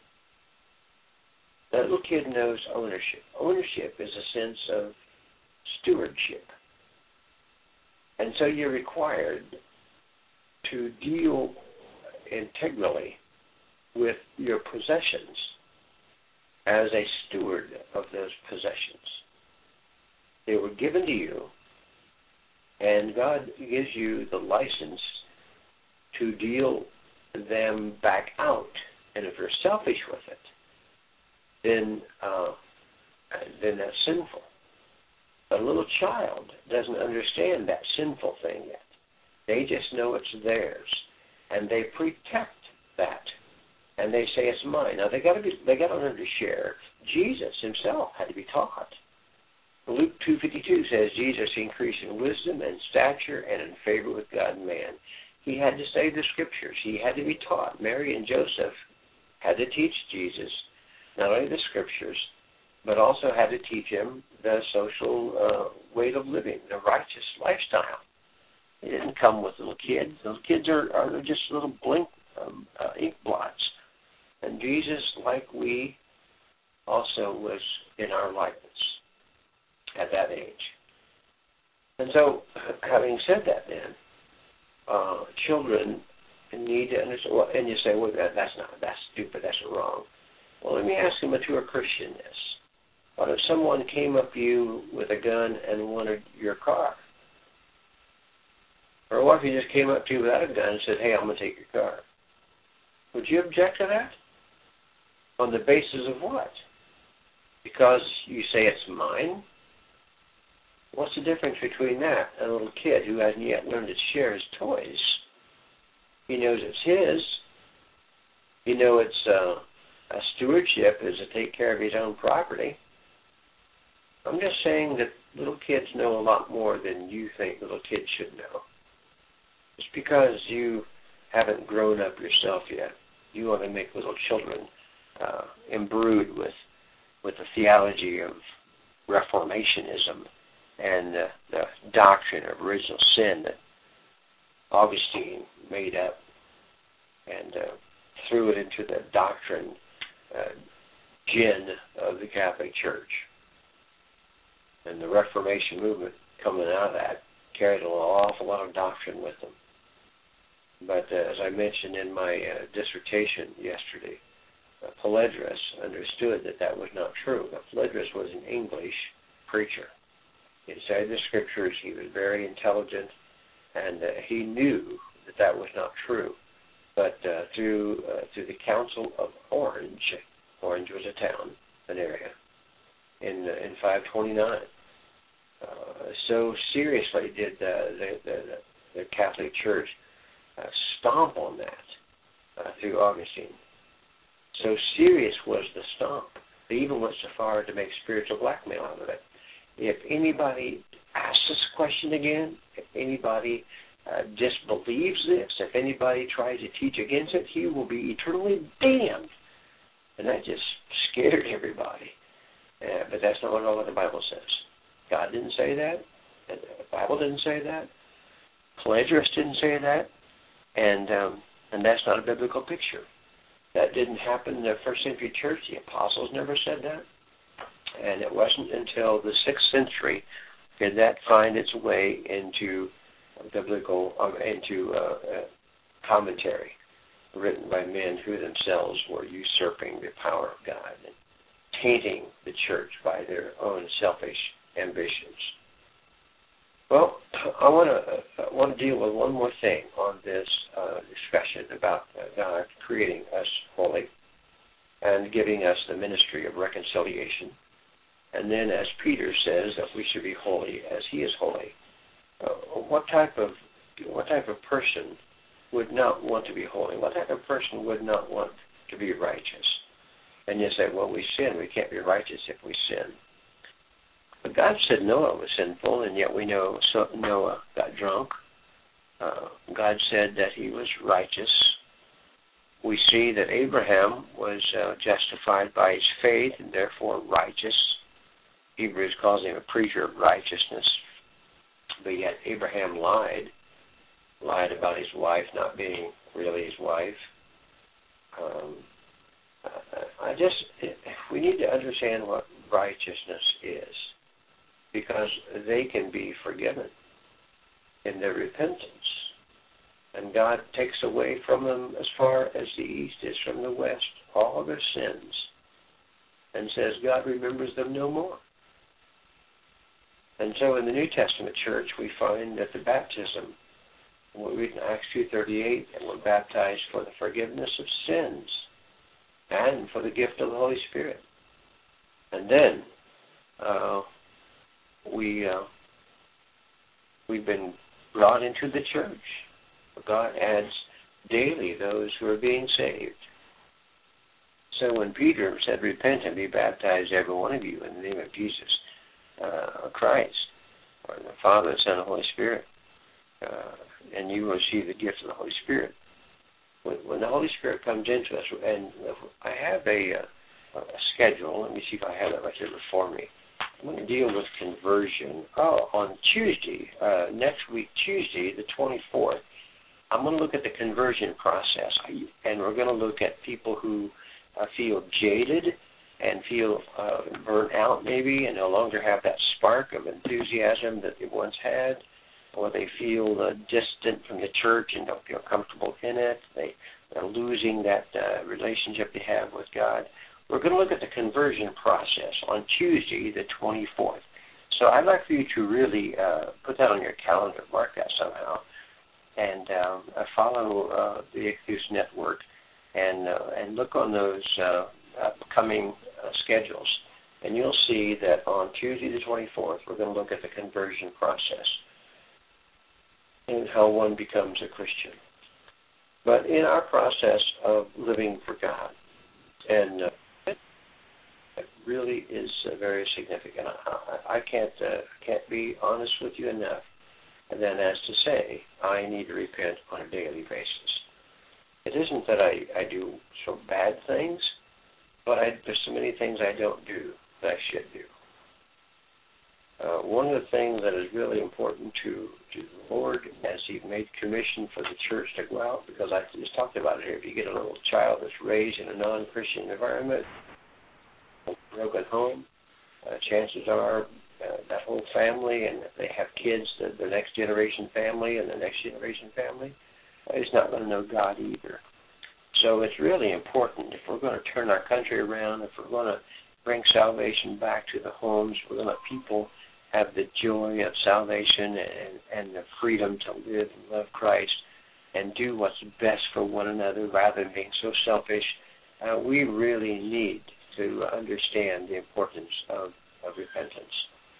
That little kid knows ownership. Ownership is a sense of stewardship. And so you're required to deal integrally with your possessions as a steward of those possessions. They were given to you, and God gives you the license to deal them back out. And if you're selfish with it, then that's sinful. But a little child doesn't understand that sinful thing yet. They just know it's theirs, and they protect that, and they say it's mine. Now they got to learn to share. Jesus Himself had to be taught. Luke 2:52 says Jesus increased in wisdom and stature and in favor with God and man. He had to study the Scriptures. He had to be taught. Mary and Joseph had to teach Jesus not only the Scriptures, but also had to teach him the social way of living, the righteous lifestyle. It didn't come with little kids. Those kids are just little ink blots. And Jesus, like we, also was in our likeness at that age. And so, having said that then, children need to understand, well, and you say, well, that's stupid, that's wrong. Well, let me ask a mature Christian this. What if someone came up to you with a gun and wanted your car? Or what if he just came up to you without a gun and said, hey, I'm going to take your car? Would you object to that? On the basis of what? Because you say it's mine? What's the difference between that and a little kid who hasn't yet learned to share his toys? He knows it's his. You know it's a stewardship is to take care of his own property. I'm just saying that little kids know a lot more than you think little kids should know. Just because you haven't grown up yourself yet, you want to make little children imbrued with the theology of Reformationism and the doctrine of original sin that Augustine made up and threw it into the doctrine gin of the Catholic Church. And the Reformation movement coming out of that carried an awful lot of doctrine with them. But as I mentioned in my dissertation yesterday, Pelagius understood that was not true. Pelagius was an English preacher. He studied the Scriptures. He was very intelligent, and he knew that was not true. But through the Council of Orange was a town, an area, in 529, So seriously did the Catholic Church stomp on that through Augustine. So serious was the stomp. They even went so far to make spiritual blackmail out of it. If anybody asks this question again, if anybody disbelieves this, if anybody tries to teach against it, he will be eternally damned. And that just scared everybody. But that's not at all what the Bible says. God didn't say that. The Bible didn't say that. Pelagius didn't say that. And that's not a biblical picture. That didn't happen in the first century church. The apostles never said that. And it wasn't until the 6th century did that find its way into biblical, commentary written by men who themselves were usurping the power of God and tainting the church by their own selfish ambitions. Well, I want to deal with one more thing on this discussion about God creating us holy and giving us the ministry of reconciliation. And then, as Peter says, that we should be holy as he is holy. What type of person would not want to be holy? What type of person would not want to be righteous? And you say, well, we sin. We can't be righteous if we sin. But God said Noah was sinful, and yet we know Noah got drunk. God said that he was righteous. We see that Abraham was justified by his faith and therefore righteous. Hebrews calls him a preacher of righteousness. But yet Abraham lied about his wife not being really his wife. We need to understand what righteousness is, because they can be forgiven in their repentance. And God takes away from them as far as the east is from the west all their sins and says God remembers them no more. And so in the New Testament church we find that the baptism, we read in Acts 2:38, that we're baptized for the forgiveness of sins and for the gift of the Holy Spirit. And then we've been brought into the church. God adds daily those who are being saved. So when Peter said, repent and be baptized, every one of you, in the name of Jesus Christ, or the Father, the Son, and the Holy Spirit, and you will receive the gift of the Holy Spirit. When the Holy Spirit comes into us, and I have a schedule. Let me see if I have that right here before me. I'm going to deal with conversion. On Tuesday, next week, Tuesday, the 24th, I'm going to look at the conversion process, and we're going to look at people who feel jaded and feel burnt out maybe and no longer have that spark of enthusiasm that they once had, or they feel distant from the church and don't feel comfortable in it. They're losing that relationship they have with God. We're going to look at the conversion process on Tuesday, the 24th. So I'd like for you to really put that on your calendar, mark that somehow, and follow the Ichthus Network and look on those upcoming schedules. And you'll see that on Tuesday, the 24th, we're going to look at the conversion process and how one becomes a Christian. But in our process of living for God, and it really is very significant. I can't be honest with you enough, and then as to say, I need to repent on a daily basis. It isn't that I do so bad things, but there's so many things I don't do that I should do. One of the things that is really important to the Lord, as He made commission for the church to go out, because I just talked about it here, if you get a little child that's raised in a non-Christian environment, a broken home, chances are that whole family, and if they have kids, the next generation family and the next generation family, is not going to know God either. So it's really important, if we're going to turn our country around, if we're going to bring salvation back to the homes, we're going to let people have the joy of salvation and the freedom to live and love Christ and do what's best for one another rather than being so selfish. We really need to understand the importance of repentance.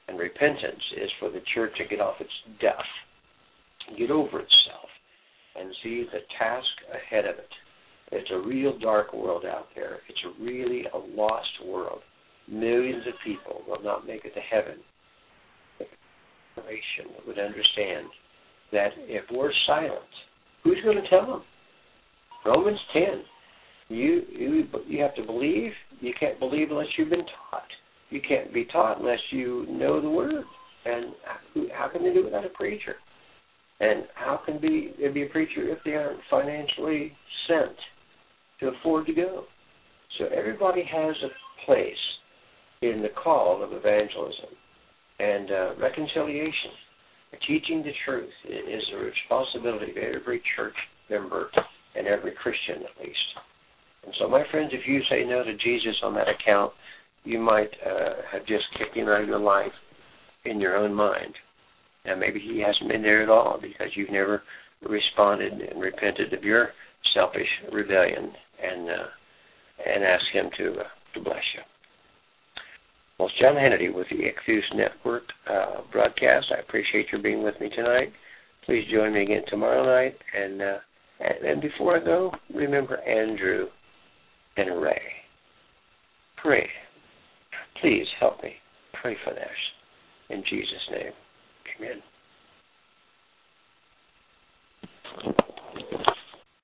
And repentance is for the church to get off its duff, get over itself, and see the task ahead of it. It's a real dark world out there. It's really a lost world. Millions of people will not make it to heaven. The generation would understand that if we're silent, who's going to tell them? Romans 10. You have to believe. You can't believe unless you've been taught. You can't be taught unless you know the Word. And how can they do it without a preacher? And how can there be a preacher if they aren't financially sent to afford to go? So everybody has a place in the call of evangelism and reconciliation. Teaching the truth is a responsibility of every church member and every Christian, at least. And so, my friends, if you say no to Jesus on that account, you might have just kicked him out of your life in your own mind. And maybe he hasn't been there at all because you've never responded and repented of your selfish rebellion and asked him to bless you. Well, it's John Hannity with the Ichthus Network broadcast. I appreciate your being with me tonight. Please join me again tomorrow night. And before I go, remember Andrew and Ray. Pray. Please help me pray for this. In Jesus' name, amen.